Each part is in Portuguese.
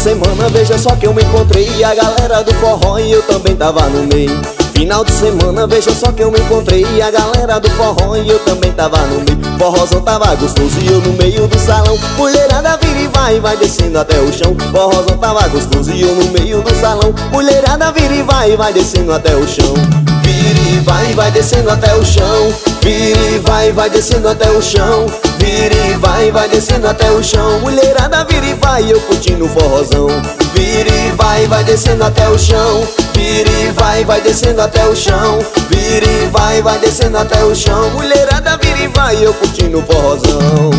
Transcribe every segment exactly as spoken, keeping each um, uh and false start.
semana, veja só que eu me encontrei e a galera do forró e eu também tava no meio. Final de semana, veja só que eu me encontrei e a galera do forró e eu também tava no meio. Forrozão tava gostoso e eu no meio do salão. Mulherada vira e vai, vai descendo até o chão. Forrozão tava gostoso e eu no meio do salão. Mulherada vira e vai, vai descendo até o chão. Vira e vai, vai descendo até o chão. Vira e vai, vai descendo até o chão. Vira e vai, vai descendo até o chão. Mulherada vira e vai, eu curtindo o forrozão. Vira e vai, vai descendo até o chão. Vira e vai, vai descendo até o chão. Vira e vai, vai descendo até o chão. Mulherada vira e vai, eu curtindo o forrozão.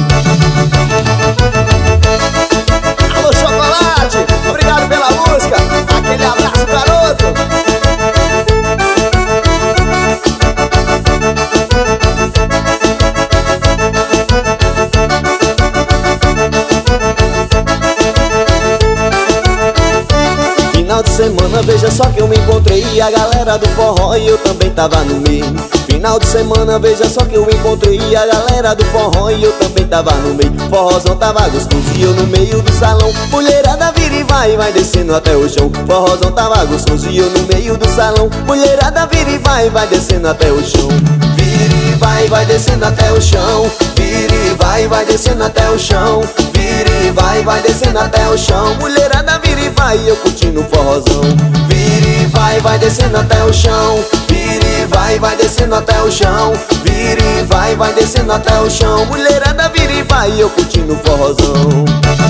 Alô, Chocolate, obrigado pela música. Aquele abraço, garoto. Final de semana, veja só que eu me encontrei e a galera do forró e eu também tava no meio. Final de semana, veja só que eu me encontrei e a galera do forró e eu também tava no meio. Forrozão tava gostoso e eu no meio do salão. Mulherada vira e vai, vai descendo até o chão. Forrozão tava gostoso e eu no meio do salão. Mulherada vira e vai, vai descendo até o chão. Vira e vai, vai descendo até o chão. Vira e vai, vai descendo até o chão. Vira e vai, vai descendo até o chão. Mulherada vira e vai, eu curtindo o forrozão. Vira e vai, vai descendo até o chão. Vira e vai, vai descendo até o chão. Vira e vai, vai descendo até o chão. Mulherada vira e vai, eu curtindo o forrozão.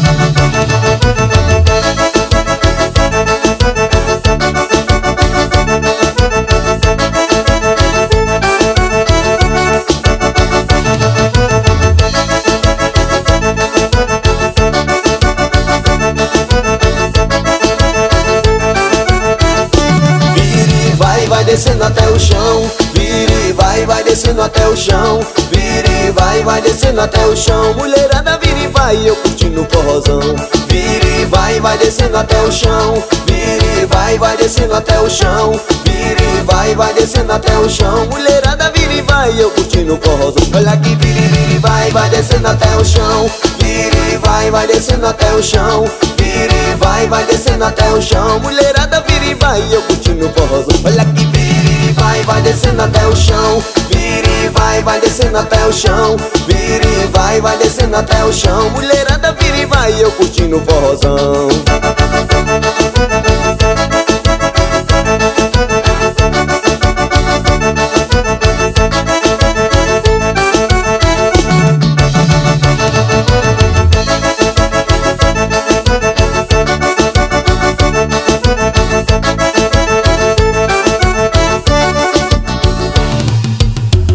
Vai descendo até o chão, vira e vai, vai descendo até o chão. Vira e vai, vai descendo até o chão. Mulherada vira e vai, eu curtindo o forrozão. Vira e vai, vai descendo até o chão. Vira e vai, vai descendo até o chão. Vira e vai, vai descendo até o chão. Mulherada vira e vai, eu curtindo o forrozão. Olha que vira e vira e vai, vai descendo até o chão. Vira e vai, vai descendo até o chão. Vira e vai, vai descendo até o chão. Mulherada vira e vai, eu curtindo o forrozão. Olha que vira e vai, vai descendo até o chão. Vira e vai, vai descendo até o chão. Vira e vai, vai descendo até o chão. Mulherada vira e vai, eu curtindo o forrozão.